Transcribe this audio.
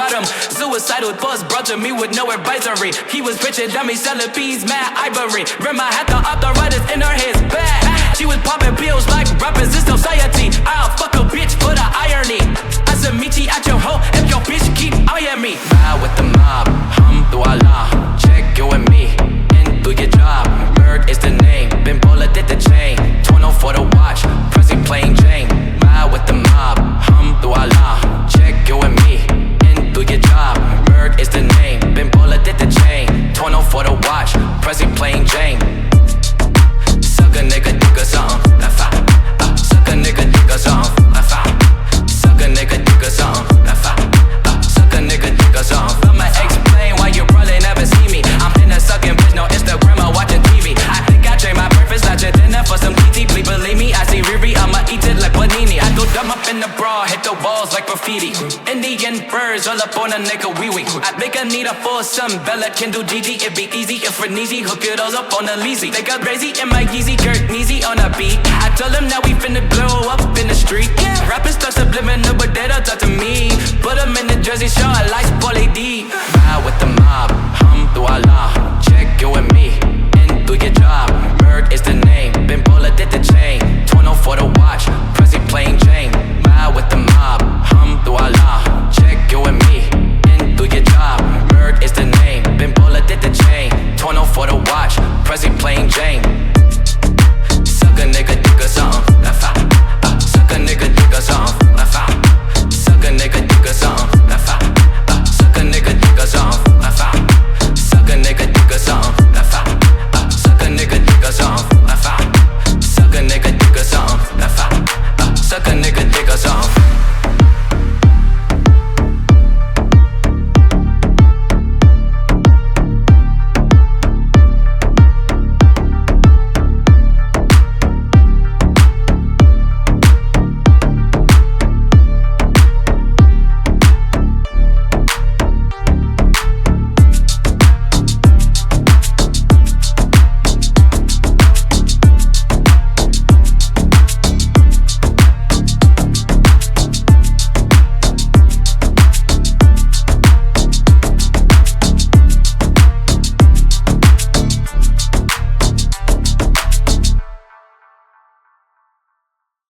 bottom. Suicidal thoughts brought to me with no advisory. He was richer than me, selling peas, mad ivory. Rema had the arthritis in her hands, bad. She was popping pills like rappers in society. I'll fuck a bitch for the irony. I said meet you at your hoe if your bitch keep eyeing me. Ride with the mob, alhamdulillah. Check you and me, and do your job. Berg is the name, been bullet at the chain. Torno for the watch, pressing plain Jane. Ride with the mob, alhamdulillah. Check you and me, and do your job. Berg is the name, been bullet at the chain. Torno for the watch, pressing plain Jane. Suck a nigga, dig or something. Suck a nigga, dig or something. Suck a nigga, dig or something. Suck a nigga, dig or something. I'ma explain why you probably never see me. I'm in a sucking bitch, no Instagram or watching TV. I think I trained my purpose, not your dinner for some TT. Please believe me, I see Riri, I'ma eat it like panini. I go dumb up in the bra, hit the walls like graffiti. Indian furs all up on a nigga wee-wee. I think I need a full some Bella can do GG. It be easy if we're easy, hook it all up on the leasy. Think I'm crazy in my Yeezy, Kirk Neezy on a beat. I told him that we finna blow up in the street. Rapping stuff subliminal, but they don't talk to me. Put them in the Jersey Shore,